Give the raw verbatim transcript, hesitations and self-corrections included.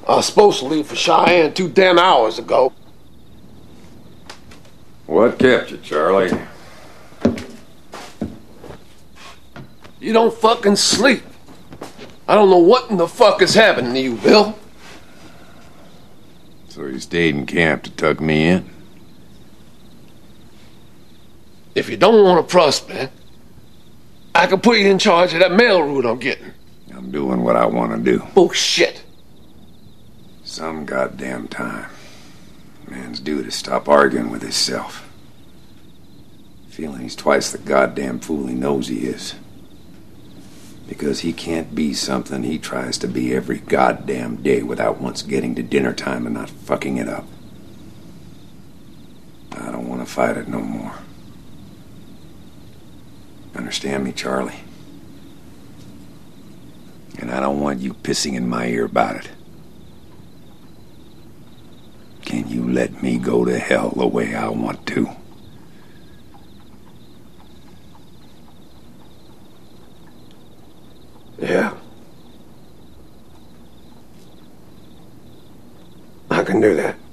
I was supposed to leave for Cheyenne two damn hours ago. What kept you, Charlie? You don't fucking sleep. I don't know what in the fuck is happening to you, Bill. So you stayed in camp to tuck me in? If you don't want to trust me, I can put you in charge of that mail route I'm getting. I'm doing what I want to do. Bullshit. Some goddamn time. Man's due to stop arguing with himself. Feeling he's twice the goddamn fool he knows he is. Because he can't be something he tries to be every goddamn day without once getting to dinner time and not fucking it up. I don't want to fight it no more. Understand me, Charlie? And I don't want you pissing in my ear about it. Can you let me go to hell the way I want to? Yeah. I can do that.